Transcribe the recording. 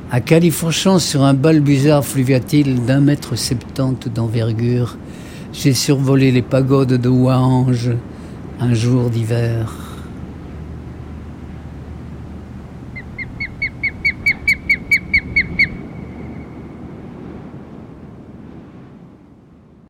À Califourchon, sur un balbuzard fluviatile d'1,70 m d'envergure, j'ai survolé les pagodes de Ouange un jour d'hiver.